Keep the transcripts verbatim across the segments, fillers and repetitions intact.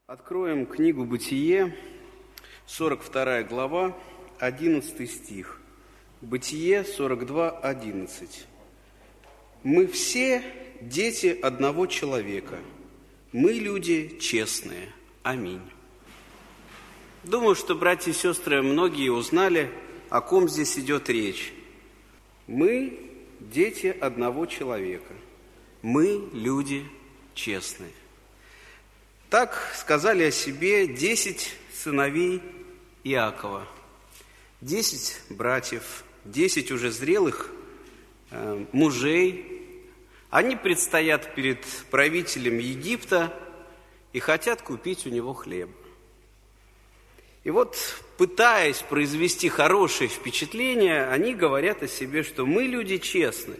Откроем книгу «Бытие», сорок вторая глава, одиннадцатый стих. Бытие сорок два, одиннадцать. «Мы все дети одного человека, мы люди честные. Аминь». Думаю, что, братья и сестры, многие узнали, о ком здесь идет речь. Мы дети одного человека, мы люди честные. Так сказали о себе десять сыновей Иакова, десять братьев, десять уже зрелых э, мужей. Они предстоят перед правителем Египта и хотят купить у него хлеб. И вот, пытаясь произвести хорошее впечатление, они говорят о себе, что мы люди честные.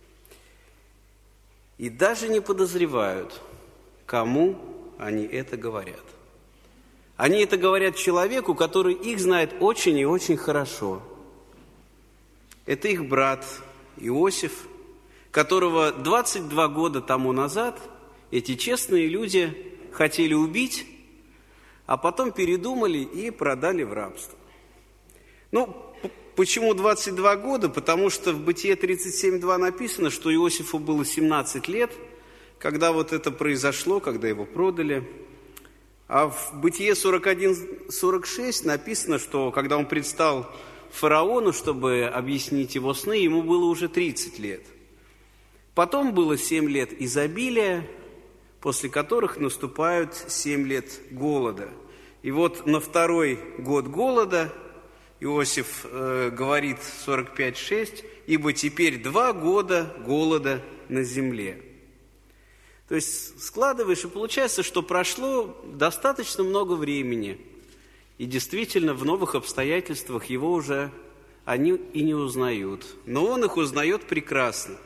И даже не подозревают, кому они это говорят. Они это говорят человеку, который их знает очень и очень хорошо. Это их брат Иосиф, которого двадцать два года тому назад эти честные люди хотели убить, а потом передумали и продали в рабство. Ну, почему двадцать два года? Потому что в Бытие тридцать семь два написано, что Иосифу было семнадцать лет, когда вот это произошло, когда его продали. А в Бытие сорок один сорок шесть написано, что когда он предстал фараону, чтобы объяснить его сны, ему было уже тридцать лет. Потом было семь лет изобилия, после которых наступают семь лет голода. И вот на второй год голода Иосиф э, говорит сорок пять шесть, «Ибо теперь два года голода на земле». То есть складываешь, и получается, что прошло достаточно много времени, и действительно в новых обстоятельствах его уже они и не узнают. Но он их узнает прекрасно.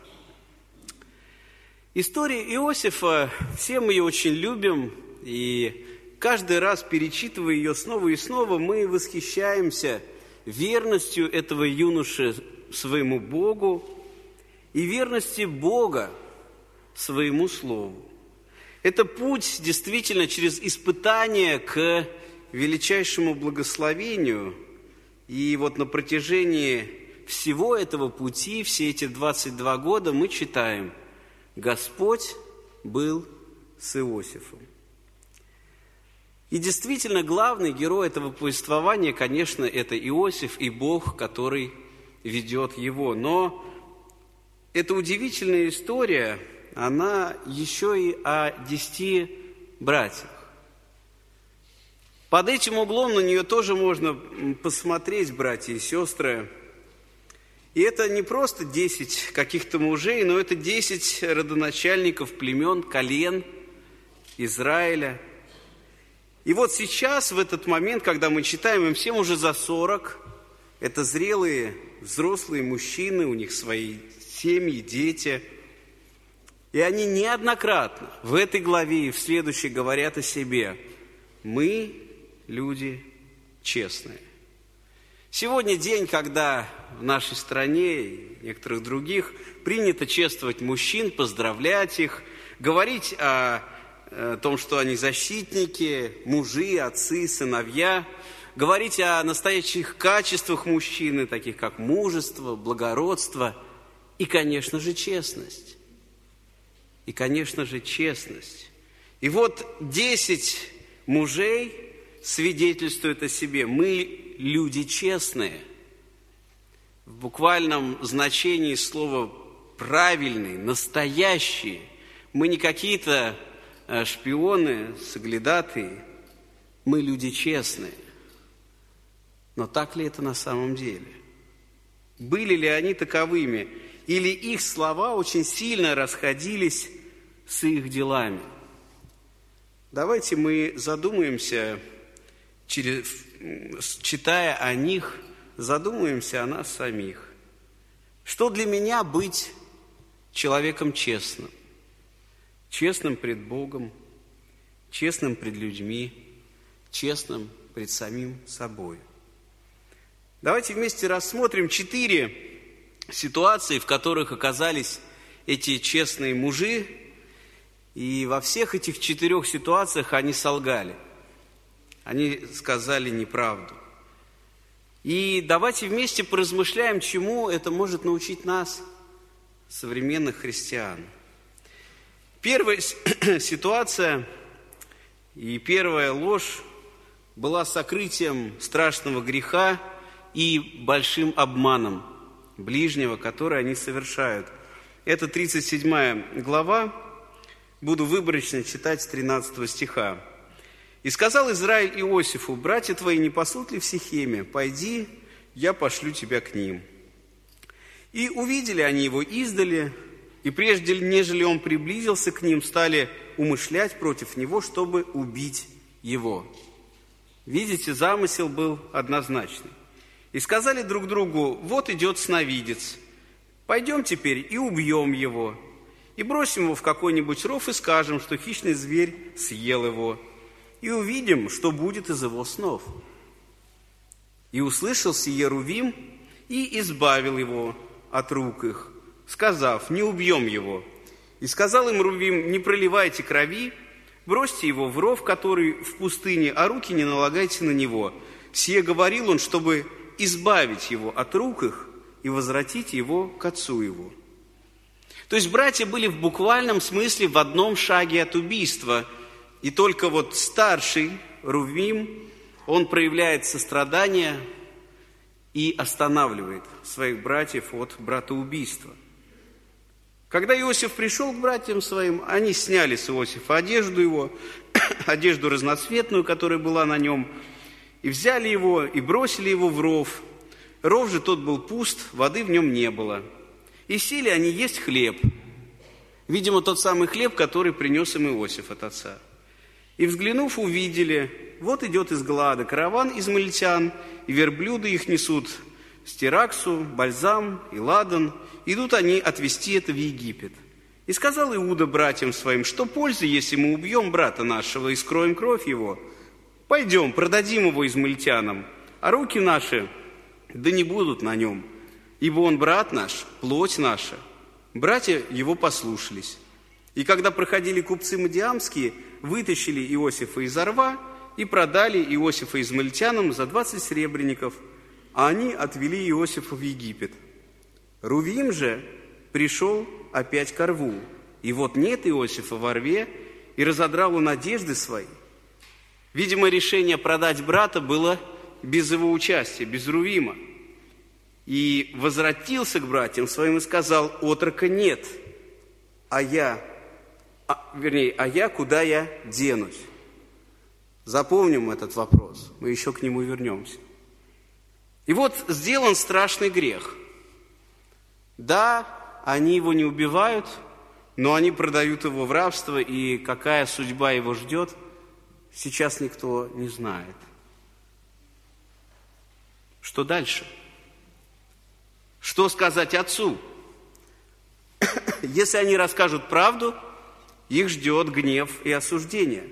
История Иосифа, все мы ее очень любим, и каждый раз, перечитывая ее снова и снова, мы восхищаемся верностью этого юноши своему Богу и верности Бога своему слову. Это путь действительно через испытание к величайшему благословению. И вот на протяжении всего этого пути, все эти двадцать два года мы читаем: Господь был с Иосифом. И действительно главный герой этого повествования, конечно, это Иосиф и Бог, который ведет его. Но эта удивительная история, она еще и о десяти братьях. Под этим углом на нее тоже можно посмотреть, братья и сестры. И это не просто десять каких-то мужей, но это десять родоначальников племен, колен Израиля. И вот сейчас, в этот момент, когда мы читаем, им всем уже за сорок, это зрелые, взрослые мужчины, у них свои семьи, дети. И они неоднократно в этой главе и в следующей говорят о себе: мы люди честные. Сегодня день, когда в нашей стране и некоторых других принято чествовать мужчин, поздравлять их, говорить о, о том, что они защитники, мужи, отцы, сыновья, говорить о настоящих качествах мужчины, таких как мужество, благородство и, конечно же, честность. И, конечно же, честность. И вот десять мужей свидетельствуют о себе: мы люди честные. В буквальном значении слова правильные, настоящие. Мы не какие-то шпионы, соглядатые. Мы люди честные. Но так ли это на самом деле? Были ли они таковыми? Или их слова очень сильно расходились с их делами? Давайте мы задумаемся, через, читая о них, задумаемся о нас самих. Что для меня быть человеком честным? Честным пред Богом, честным пред людьми, честным пред самим собой. Давайте вместе рассмотрим четыре ситуации, в которых оказались эти честные мужи, и во всех этих четырех ситуациях они солгали. Они сказали неправду. И давайте вместе поразмышляем, чему это может научить нас, современных христиан. Первая ситуация и первая ложь была сокрытием страшного греха и большим обманом ближнего, который они совершают. Это тридцать седьмая глава, буду выборочно читать с тринадцатого стиха. «И сказал Израиль Иосифу: братья твои не пасут ли в Сихеме? Пойди, я пошлю тебя к ним. И увидели они его издали, и прежде нежели он приблизился к ним, стали умышлять против него, чтобы убить его». Видите, замысел был однозначный. «И сказали друг другу: вот идет сновидец, пойдем теперь и убьем его, и бросим его в какой-нибудь ров, и скажем, что хищный зверь съел его, и увидим, что будет из его снов. И услышал сие Рувим, и избавил его от рук их, сказав: не убьем его. И сказал им Рувим: не проливайте крови, бросьте его в ров, который в пустыне, а руки не налагайте на него. Сие говорил он, чтобы избавить его от рук их и возвратить его к отцу его». То есть братья были в буквальном смысле в одном шаге от убийства. И только вот старший Рувим, он проявляет сострадание и останавливает своих братьев от братоубийства. Когда Иосиф пришел к братьям своим, они сняли с Иосифа одежду его, одежду разноцветную, которая была на нем, и взяли его, и бросили его в ров. Ров же тот был пуст, воды в нем не было. И сели они есть хлеб. Видимо, тот самый хлеб, который принес им Иосиф от отца. И, взглянув, увидели: вот идет из Галаада караван измаильтян, и верблюды их несут стираксу, бальзам и ладан. Идут они отвезти это в Египет. И сказал Иуда братьям своим: что пользы, если мы убьем брата нашего и скроем кровь его? Пойдем, продадим его измаильтянам, а руки наши да не будут на нем, ибо он брат наш, плоть наша. Братья его послушались. И когда проходили купцы мадиамские, вытащили Иосифа из рва и продали Иосифа измаильтянам за двадцать серебряников, а они отвели Иосифа в Египет. Рувим же пришел опять ко рву, и вот нет Иосифа во рве, и разодрал он одежды свои. Видимо, решение продать брата было без его участия, без Рувима. И возвратился к братьям своим и сказал: отрока нет, а я, а, вернее, а я куда я денусь? Запомним этот вопрос, мы еще к нему вернемся. И вот сделан страшный грех. Да, они его не убивают, но они продают его в рабство, и какая судьба его ждет, сейчас никто не знает. Что дальше? Что сказать отцу? Если они расскажут правду, их ждет гнев и осуждение.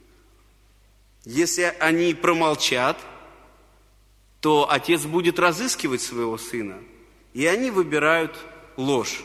Если они промолчат, то отец будет разыскивать своего сына, и они выбирают ложь.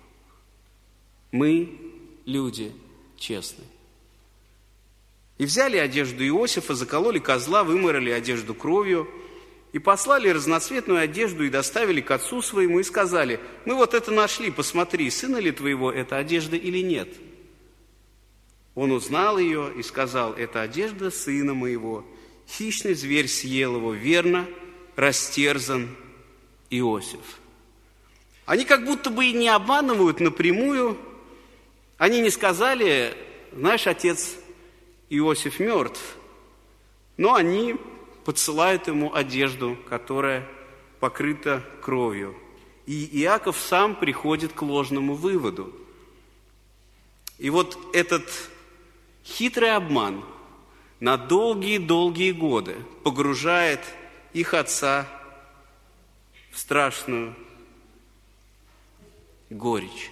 Мы люди честные. И взяли одежду Иосифа, закололи козла, вымыли одежду кровью, и послали разноцветную одежду и доставили к отцу своему, и сказали: мы вот это нашли, посмотри, сына ли твоего эта одежда или нет. Он узнал ее и сказал: это одежда сына моего, хищный зверь съел его, верно, растерзан Иосиф. Они как будто бы и не обманывают напрямую. Они не сказали: знаешь, отец Иосиф мертв, но они подсылают ему одежду, которая покрыта кровью. И Иаков сам приходит к ложному выводу. И вот этот хитрый обман на долгие-долгие годы погружает их отца в страшную горечь.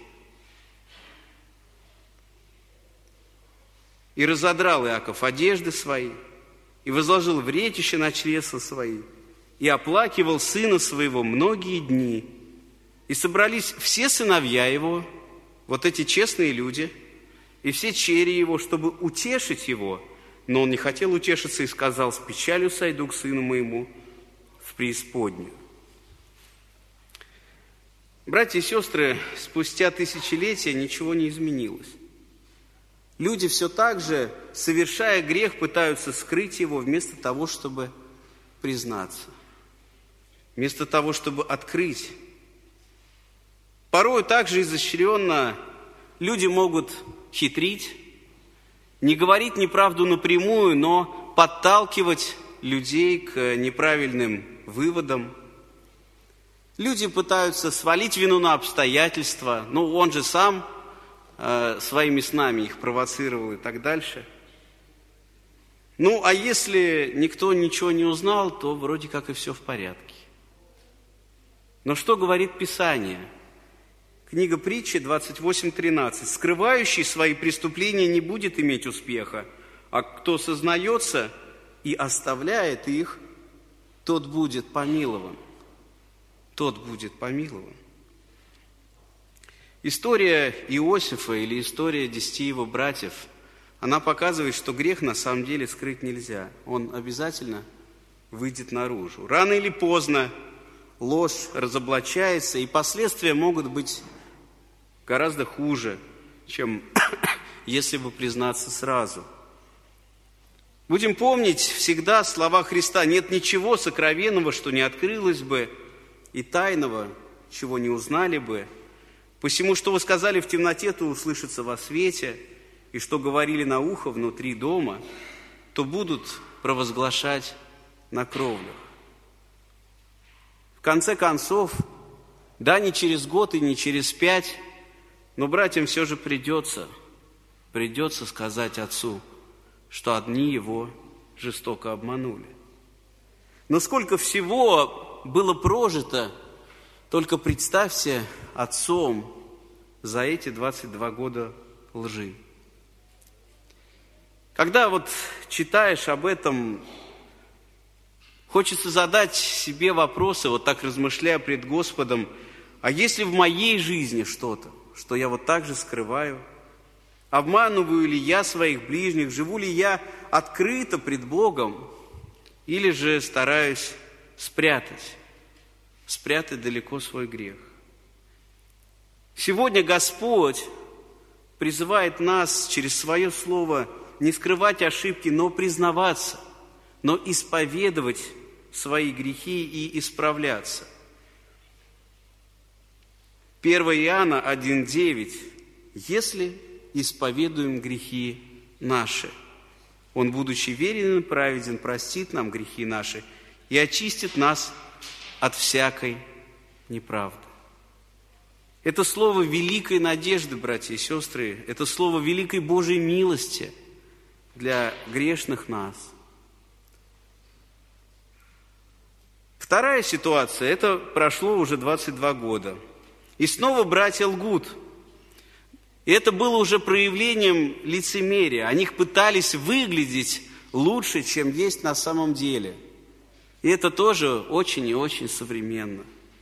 И разодрал Иаков одежды свои, и возложил в ретище на чресла свои, и оплакивал сына своего многие дни. И собрались все сыновья его, вот эти честные люди, и все чери его, чтобы утешить его, Но он не хотел утешиться и сказал: с печалью сойду к сыну моему в преисподнюю. Братья и сестры, спустя тысячелетия ничего не изменилось. Люди все так же, совершая грех, пытаются скрыть его вместо того, чтобы признаться, вместо того, чтобы открыть. Порой также изощренно люди могут хитрить, не говорить неправду напрямую, но подталкивать людей к неправильным выводам. Люди пытаются свалить вину на обстоятельства, ну он же сам э, своими снами их провоцировал и так дальше. Ну, а если никто ничего не узнал, то вроде как и все в порядке. Но что говорит Писание? Книга Притчи двадцать восемь тринадцать. «Скрывающий свои преступления не будет иметь успеха, а кто сознается и оставляет их, тот будет помилован». Тот будет помилован. История Иосифа или история десяти его братьев, она показывает, что грех на самом деле скрыть нельзя. Он обязательно выйдет наружу. Рано или поздно ложь разоблачается, и последствия могут быть гораздо хуже, чем если бы признаться сразу. Будем помнить всегда слова Христа: «Нет ничего сокровенного, что не открылось бы, и тайного, чего не узнали бы. Посему, что вы сказали в темноте, то услышится во свете, и что говорили на ухо внутри дома, то будут провозглашать на кровлях». В конце концов, да, не через год и не через пять, но братьям все же придется, придется сказать отцу, что одни его жестоко обманули. Но сколько всего было прожито, только представьте, отцом за эти двадцать два года лжи. Когда вот читаешь об этом, хочется задать себе вопросы, вот так размышляя пред Господом: а если в моей жизни что-то, что я вот так же скрываю? Обманываю ли я своих ближних? Живу ли я открыто пред Богом? Или же стараюсь спрятать, спрятать далеко свой грех? Сегодня Господь призывает нас через свое слово не скрывать ошибки, но признаваться, но исповедовать свои грехи и исправляться. первое Иоанна один девять. «Если исповедуем грехи наши, Он, будучи верен и праведен, простит нам грехи наши и очистит нас от всякой неправды». Это слово великой надежды, братья и сестры, это слово великой Божьей милости для грешных нас. Вторая ситуация, это прошло уже двадцать два года. И снова братья лгут. И это было уже проявлением лицемерия. Они пытались выглядеть лучше, чем есть на самом деле. И это тоже очень и очень современно.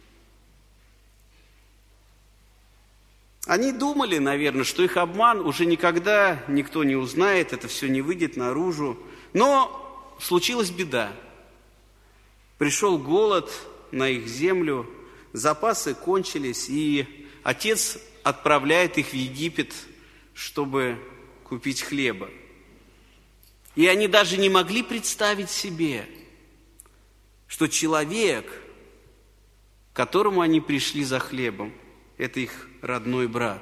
Они думали, наверное, что их обман уже никогда никто не узнает, это все не выйдет наружу. Но случилась беда. Пришел голод на их землю, запасы кончились, и отец отправляет их в Египет, чтобы купить хлеба. И они даже не могли представить себе, что человек, к которому они пришли за хлебом, это их родной брат.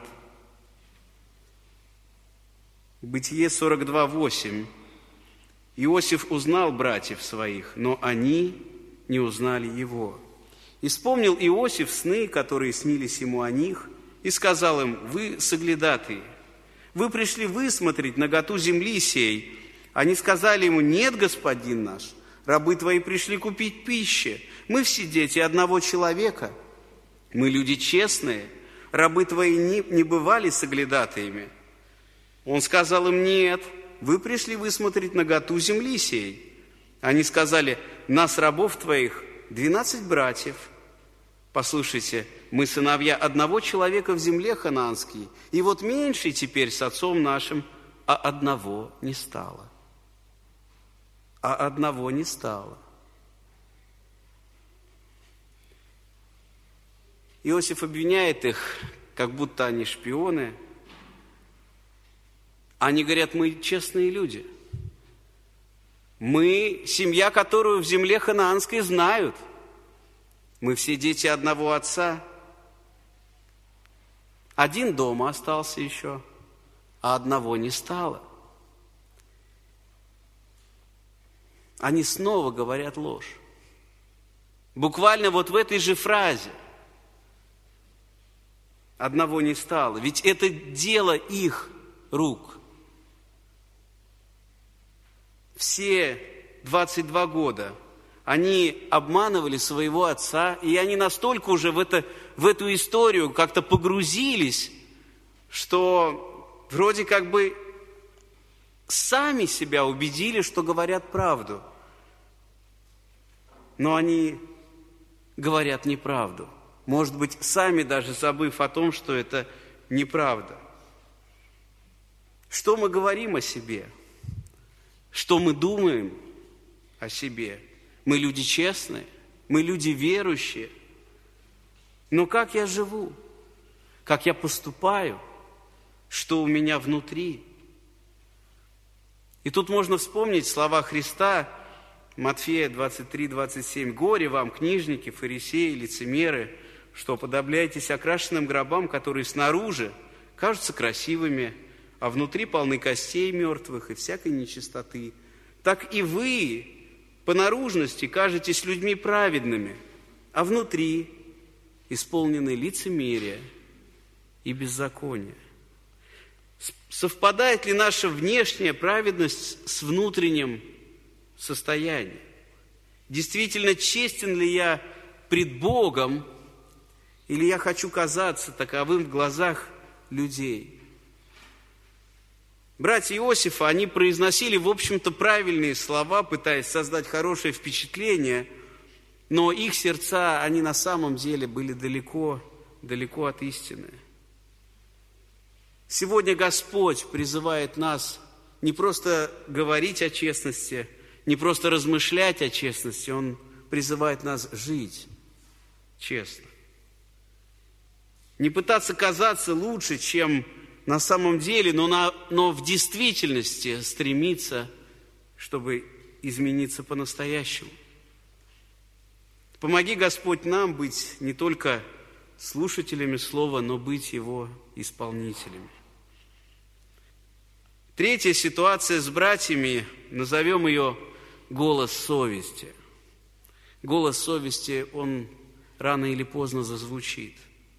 Бытие сорок два восемь. Иосиф узнал братьев своих, но они не узнали его. И вспомнил Иосиф сны, которые снились ему о них, и сказал им: вы соглядатые, вы пришли высмотреть наготу земли сей. Они сказали ему: нет, господин наш, рабы твои пришли купить пищи. Мы все дети одного человека. Мы люди честные, рабы твои не, не бывали соглядатаями. Он сказал им: нет, вы пришли высмотреть наготу земли сей. Они сказали: нас, рабов твоих, двенадцать братьев. Послушайте, мы сыновья одного человека в земле ханаанской, и вот меньший теперь с отцом нашим, а одного не стало. а одного не стало. Иосиф обвиняет их, как будто они шпионы. Они говорят: мы честные люди. Мы семья, которую в земле ханаанской знают. Мы все дети одного отца. Один дома остался еще, а одного не стало. Они снова говорят ложь. Буквально вот в этой же фразе. Одного не стало. Ведь это дело их рук. Все двадцать два года они обманывали своего отца, и они настолько уже в, это, в эту историю как-то погрузились, что вроде как бы сами себя убедили, что говорят правду. Но они говорят неправду. Может быть, сами даже забыв о том, что это неправда. Что мы говорим о себе? Что мы думаем о себе? Мы люди честные, мы люди верующие. Но как я живу? Как я поступаю? Что у меня внутри? И тут можно вспомнить слова Христа, Матфея двадцать три двадцать семь. «Горе вам, книжники, фарисеи, лицемеры, что подобляетесь окрашенным гробам, которые снаружи кажутся красивыми, а внутри полны костей мертвых и всякой нечистоты. Так и вы по наружности кажетесь людьми праведными, а внутри исполнены лицемерия и беззакония». Совпадает ли наша внешняя праведность с внутренним состоянием? Действительно, честен ли я пред Богом, или я хочу казаться таковым в глазах людей? Братья Иосифа, они произносили, в общем-то, правильные слова, пытаясь создать хорошее впечатление, но их сердца, они на самом деле были далеко, далеко от истины. Сегодня Господь призывает нас не просто говорить о честности, не просто размышлять о честности, Он призывает нас жить честно. Не пытаться казаться лучше, чем на самом деле, но, на, но в действительности стремиться, чтобы измениться по-настоящему. Помоги, Господь, нам быть не только слушателями Слова, но быть Его исполнителями. Третья ситуация с братьями, назовем ее голос совести. Голос совести, он рано или поздно зазвучит.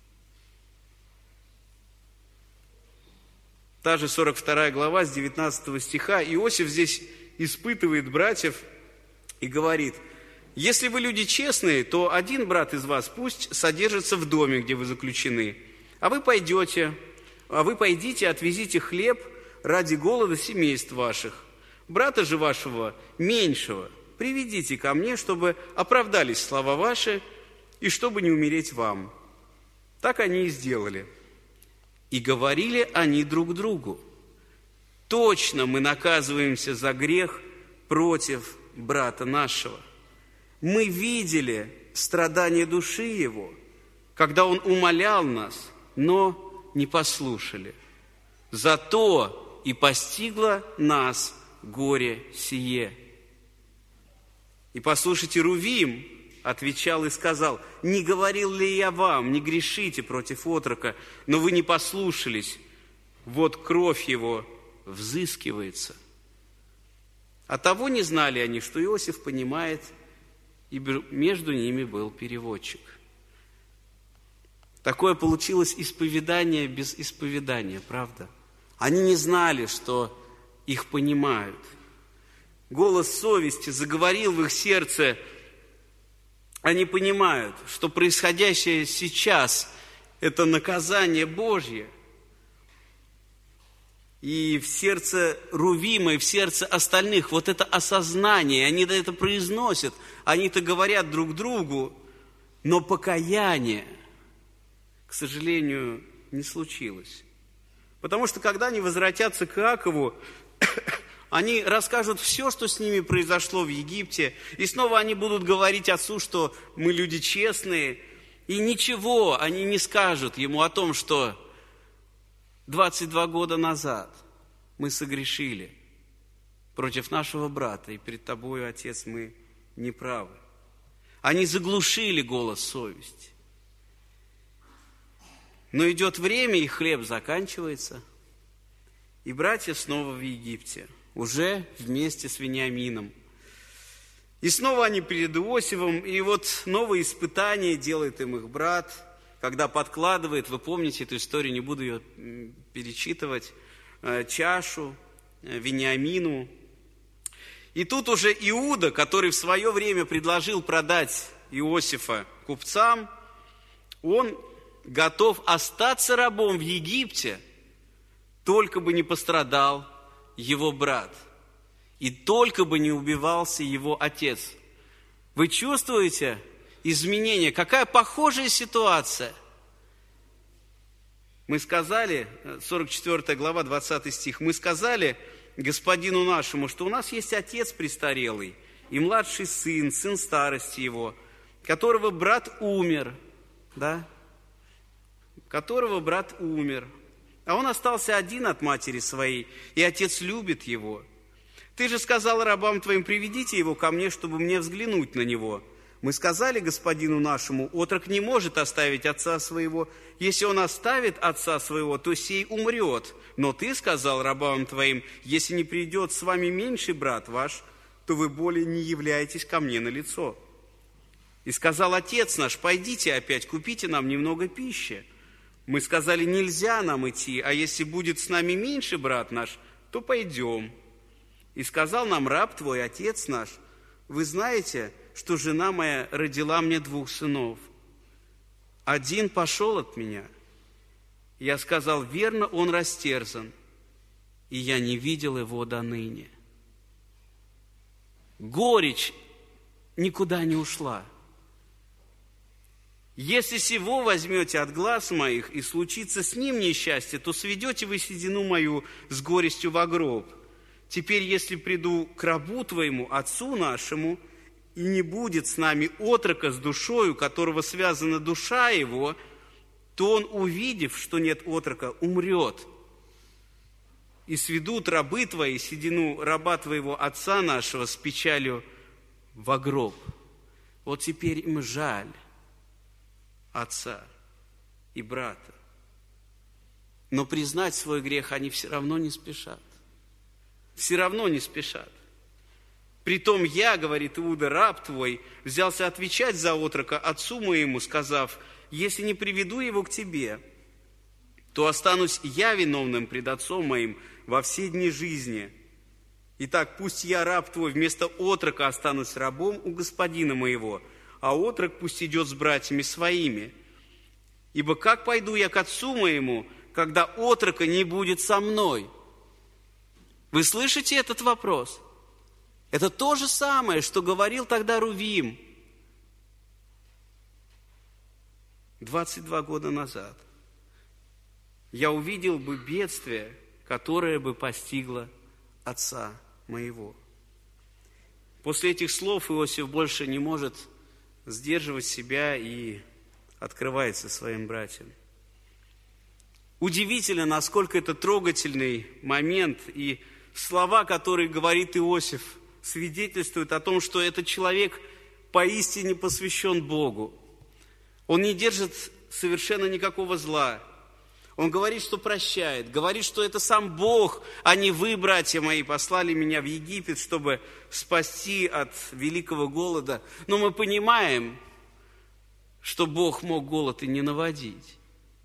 Та же сорок вторая глава с девятнадцатого стиха. Иосиф здесь испытывает братьев и говорит: «Если вы люди честные, то один брат из вас пусть содержится в доме, где вы заключены, а вы пойдете, а вы пойдите, отвезите хлеб ради голода семейств ваших. Брата же вашего меньшего приведите ко мне, чтобы оправдались слова ваши и чтобы не умереть вам». Так они и сделали. И говорили они друг другу: «Точно мы наказываемся за грех против брата нашего. Мы видели страдания души его, когда он умолял нас, но не послушали. Зато и постигло нас горе сие». И послушайте, Рувим отвечал и сказал: «Не говорил ли я вам, не грешите против отрока, но вы не послушались, вот кровь его взыскивается». А того не знали они, что Иосиф понимает, и между ними был переводчик. Такое получилось исповедание без исповедания, правда? Они не знали, что их понимают. Голос совести заговорил в их сердце. Они понимают, что происходящее сейчас – это наказание Божье. И в сердце Рувима, и в сердце остальных вот это осознание, они это произносят, они это говорят друг другу, но покаяние, к сожалению, не случилось. Потому что когда они возвратятся к Иакову, Они расскажут все, что с ними произошло в Египте. И снова они будут говорить отцу, что мы люди честные. И ничего они не скажут ему о том, что двадцать два года назад мы согрешили против нашего брата, и перед тобою, Отец, мы неправы. Они заглушили голос совести. Но идет время, и хлеб заканчивается, и братья снова в Египте, уже вместе с Вениамином. И снова они перед Иосифом, и вот новые испытания делает им их брат, когда подкладывает, вы помните эту историю, не буду ее перечитывать, чашу Вениамину. И тут уже Иуда, который в свое время предложил продать Иосифа купцам, он готов остаться рабом в Египте, только бы не пострадал его брат, и только бы не убивался его отец. Вы чувствуете изменения? Какая похожая ситуация? Мы сказали, сорок четвёртая глава, двадцатый стих, мы сказали господину нашему, что у нас есть отец престарелый и младший сын, сын старости его, которого брат умер, да? которого брат умер, а он остался один от матери своей, и отец любит его. Ты же сказал рабам твоим, приведите его ко мне, чтобы мне взглянуть на него. Мы сказали господину нашему, отрок не может оставить отца своего. Если он оставит отца своего, то сей умрет. Но ты сказал рабам твоим, если не придет с вами меньший брат ваш, то вы более не являетесь ко мне на лицо. И сказал отец наш, пойдите опять, купите нам немного пищи. Мы сказали, нельзя нам идти, а если будет с нами меньший брат наш, то пойдем. И сказал нам раб твой, отец наш, вы знаете, что жена моя родила мне двух сынов. Один пошел от меня. Я сказал, верно, он растерзан, и я не видел его до ныне. Горечь никуда не ушла. Если сего возьмете от глаз моих, и случится с ним несчастье, то сведете вы седину мою с горестью во гроб. Теперь, если приду к рабу твоему, отцу нашему, и не будет с нами отрока с душою, которого связана душа его, то он, увидев, что нет отрока, умрет. И сведут рабы твои седину раба твоего отца нашего с печалью во гроб. Вот теперь им жаль отца и брата. Но признать свой грех они все равно не спешат. Все равно не спешат. Притом я, говорит Иуда, раб твой, взялся отвечать за отрока отцу моему, сказав, если не приведу его к тебе, то останусь я виновным пред отцом моим во все дни жизни. Итак, пусть я, раб твой, вместо отрока останусь рабом у господина моего, а отрок пусть идет с братьями своими. Ибо как пойду я к отцу моему, когда отрока не будет со мной? Вы слышите этот вопрос? Это то же самое, что говорил тогда Рувим двадцать два года назад. Я увидел бы бедствие, которое бы постигло отца моего. После этих слов Иосиф больше не может сдерживать себя и открывается своим братьям. Удивительно, насколько это трогательный момент, и слова, которые говорит Иосиф, свидетельствуют о том, что этот человек поистине посвящен Богу. Он не держит совершенно никакого зла. Он говорит, что прощает, говорит, что это сам Бог, а не вы, братья мои, послали меня в Египет, чтобы спасти от великого голода. Но мы понимаем, что Бог мог голод и не наводить.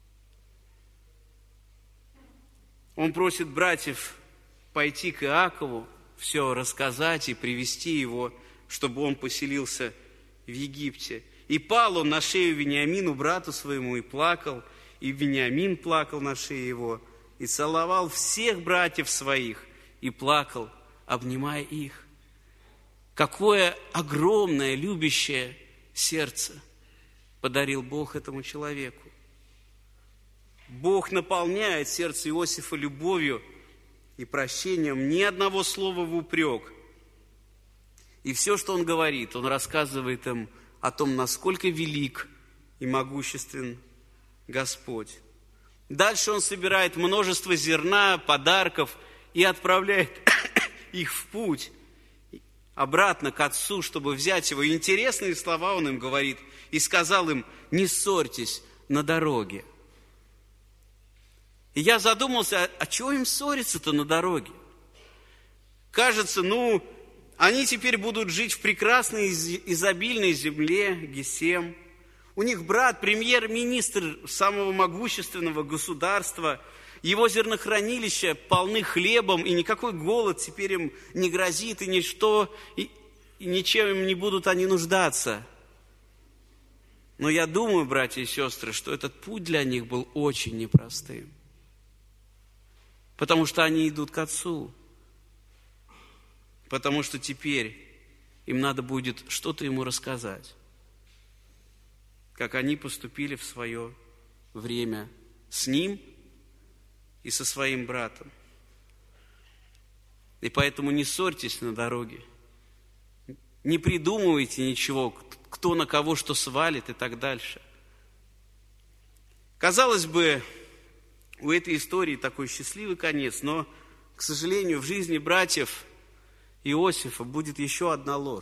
Он просит братьев пойти к Иакову, все рассказать и привести его, чтобы он поселился в Египте. И пал он на шею Вениамину, брату своему, и плакал, и Вениамин плакал на шее его, и целовал всех братьев своих, и плакал, обнимая их. Какое огромное, любящее сердце подарил Бог этому человеку. Бог наполняет сердце Иосифа любовью и прощением, ни одного слова в упрек. И все, что он говорит, он рассказывает им о том, насколько велик и могуществен Господь. Дальше он собирает множество зерна, подарков и отправляет их в путь обратно к отцу, чтобы взять его. И интересные слова он им говорит. И сказал им: не ссорьтесь на дороге. И я задумался, а, а чего им ссориться-то на дороге? Кажется, ну, они теперь будут жить в прекрасной, изобильной земле Гесем. У них брат, премьер-министр самого могущественного государства. Его зернохранилища полны хлебом, и никакой голод теперь им не грозит, и ничто, и, и ничем им не будут они нуждаться. Но я думаю, братья и сестры, что этот путь для них был очень непростым. Потому что они идут к Отцу. Потому что теперь им надо будет что-то ему рассказать. Как они поступили в свое время с ним и со своим братом. И поэтому не ссорьтесь на дороге. Не придумывайте ничего, кто на кого что свалит и так дальше. Казалось бы, у этой истории такой счастливый конец, но, к сожалению, в жизни братьев Иосифа будет еще одна ложь.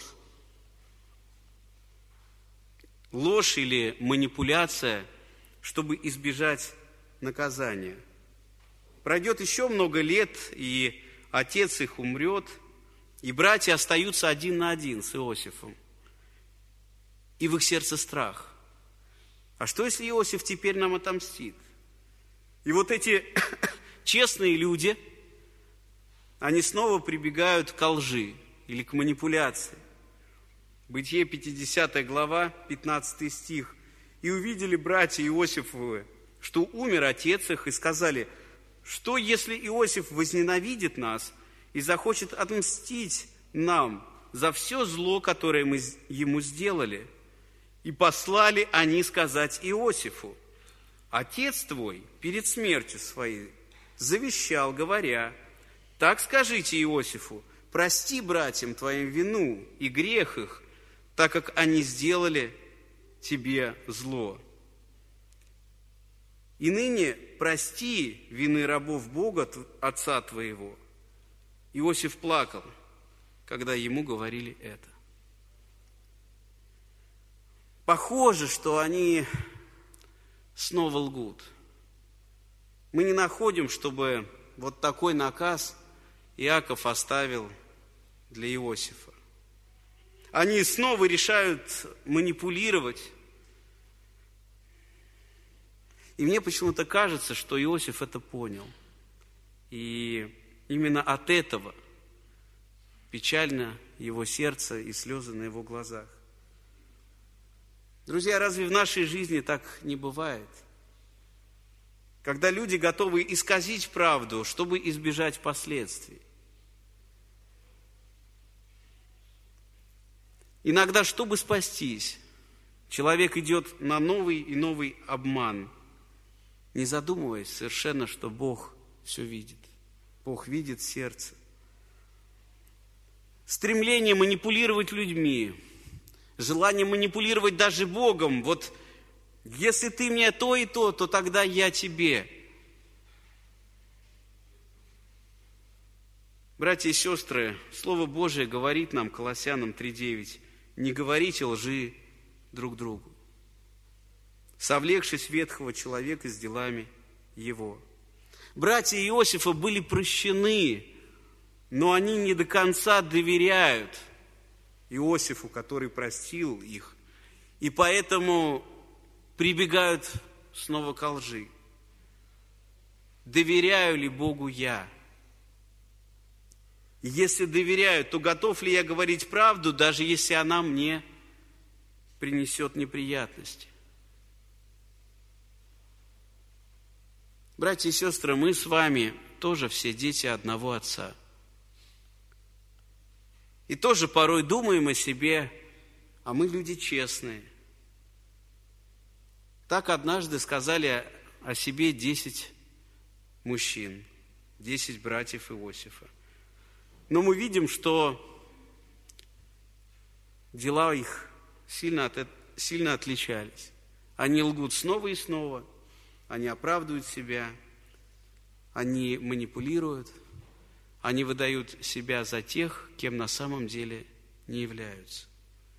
Ложь или манипуляция, чтобы избежать наказания. Пройдет еще много лет, и отец их умрет, и братья остаются один на один с Иосифом. И в их сердце страх. А что, если Иосиф теперь нам отомстит? И вот эти честные люди, они снова прибегают к лжи или к манипуляции. Бытие пятидесятая глава, пятнадцатый стих. «И увидели братья Иосифовы, что умер отец их, и сказали: что, если Иосиф возненавидит нас и захочет отмстить нам за все зло, которое мы ему сделали? И послали они сказать Иосифу: отец твой перед смертью своей завещал, говоря: так скажите Иосифу, прости братьям твоим вину и грех их, так как они сделали тебе зло. И ныне прости вины рабов Бога, отца твоего». Иосиф плакал, когда ему говорили это. Похоже, что они снова лгут. Мы не находим, чтобы вот такой наказ Иаков оставил для Иосифа. Они снова решают манипулировать. И мне почему-то кажется, что Иосиф это понял. И именно от этого печально его сердце и слезы на его глазах. Друзья, разве в нашей жизни так не бывает? Когда люди готовы исказить правду, чтобы избежать последствий. Иногда, чтобы спастись, человек идет на новый и новый обман, не задумываясь совершенно, что Бог все видит. Бог видит сердце. Стремление манипулировать людьми, желание манипулировать даже Богом. Вот если ты мне то и то, то тогда я тебе. Братья и сестры, Слово Божие говорит нам, Колоссянам три девять, не говорите лжи друг другу, совлекшись ветхого человека с делами его. Братья Иосифа были прощены, но они не до конца доверяют Иосифу, который простил их, и поэтому прибегают снова ко лжи. Доверяю ли Богу я? Если доверяю, то готов ли я говорить правду, даже если она мне принесет неприятности? Братья и сестры, мы с вами тоже все дети одного Отца. И тоже порой думаем о себе, а мы люди честные. Так однажды сказали о себе десять мужчин. десять братьев Иосифа. Но мы видим, что дела их сильно, от, сильно отличались. Они лгут снова и снова, они оправдывают себя, они манипулируют, они выдают себя за тех, кем на самом деле не являются.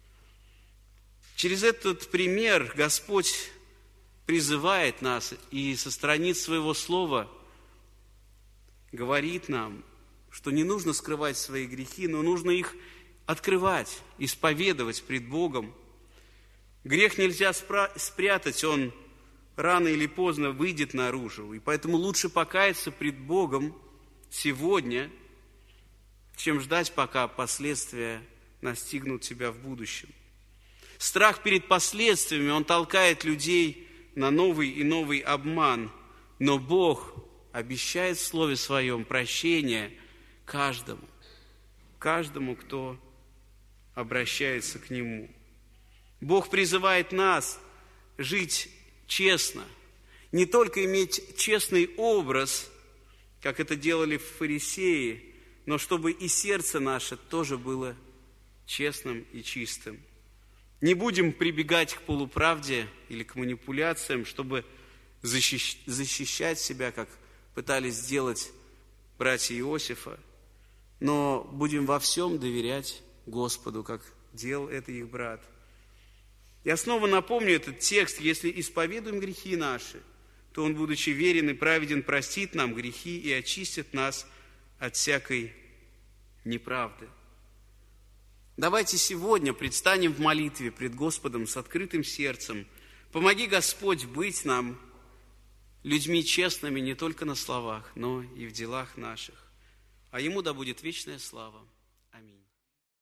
Через этот пример Господь призывает нас и со страниц своего слова говорит нам, что не нужно скрывать свои грехи, но нужно их открывать, исповедовать пред Богом. Грех нельзя спрятать, он рано или поздно выйдет наружу. И поэтому лучше покаяться пред Богом сегодня, чем ждать, пока последствия настигнут тебя в будущем. Страх перед последствиями, он толкает людей на новый и новый обман. Но Бог обещает в Слове Своем прощение каждому, каждому, кто обращается к Нему. Бог призывает нас жить честно, не только иметь честный образ, как это делали фарисеи, но чтобы и сердце наше тоже было честным и чистым. Не будем прибегать к полуправде или к манипуляциям, чтобы защищать себя, как пытались сделать братья Иосифа, но будем во всем доверять Господу, как делал это их брат. Я снова напомню этот текст: если исповедуем грехи наши, то Он, будучи верен и праведен, простит нам грехи и очистит нас от всякой неправды. Давайте сегодня предстанем в молитве пред Господом с открытым сердцем. Помоги, Господь, быть нам людьми честными не только на словах, но и в делах наших. А Ему да будет вечная слава.